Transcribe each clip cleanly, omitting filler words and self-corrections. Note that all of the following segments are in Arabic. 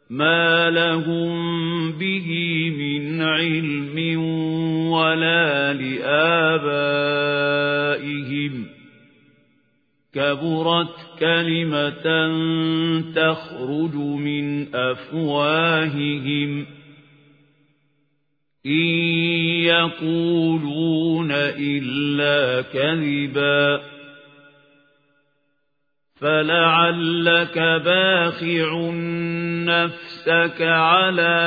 ما لهم به من علم ولا لآبائهم كبرت كلمة تخرج من أفواههم إن يقولون إلا كذبا فلعلك باخع نفسك على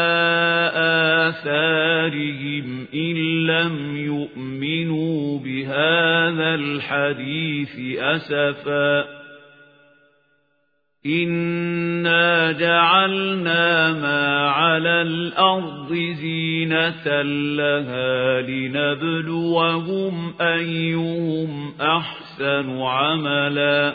آثارهم إن لم يؤمنوا بهذا الحديث أسفا إنا جعلنا ما على الأرض زينة لها لنبلوهم أيهم أحسن عملا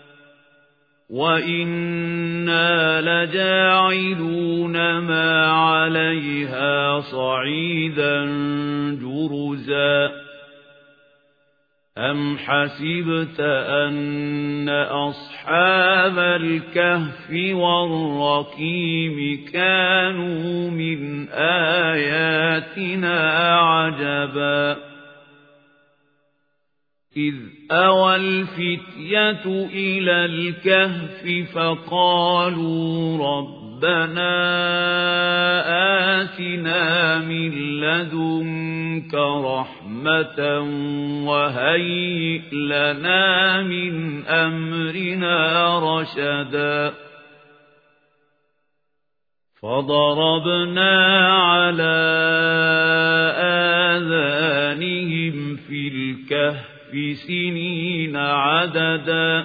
وإنا لجاعلون ما عليها صعيدا جرزا أم حسبت أن أصحاب الكهف والرقيم كانوا من آياتنا عجبا إذ أوى الفتية إلى الكهف فقالوا ربنا آتنا من لدنك رحمة وهيئ لنا من أمرنا رشدا فضربنا على آذانهم في الكهف سنين عددا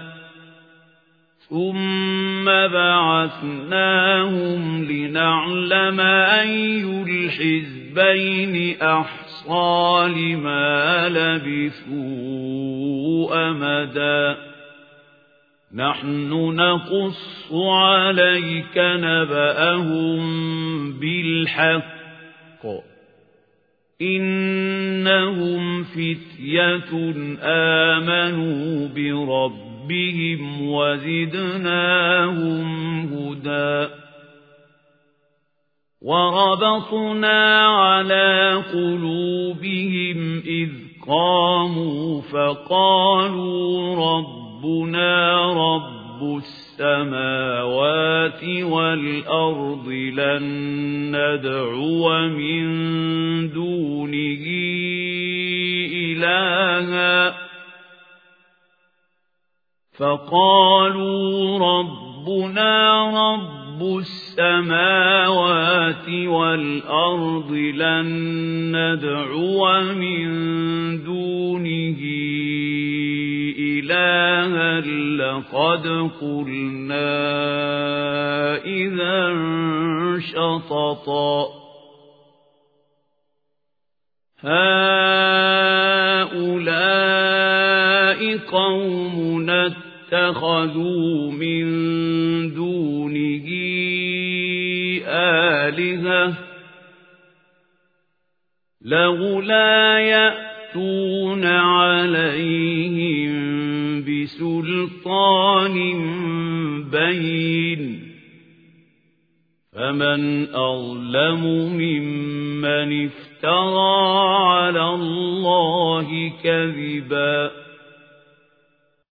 ثم بعثناهم لنعلم أي الحزبين أحصى لما لبثوا أمدا نحن نقص عليك نبأهم بالحق إنهم فتية آمنوا بربهم وزدناهم هدى وربطنا على قلوبهم إذ قاموا فقالوا ربنا رب السماوات والأرض لن ندعو من دونه إلها فقالوا ربنا رب السماوات والأرض لن ندعو من دونه إلها لقد قلنا إذا شططا هؤلاء قومنا اتخذوا من دونه آلهة لولا يأتون عليهم بسلطان بين فمن أظلم ممن افترى على الله كذبا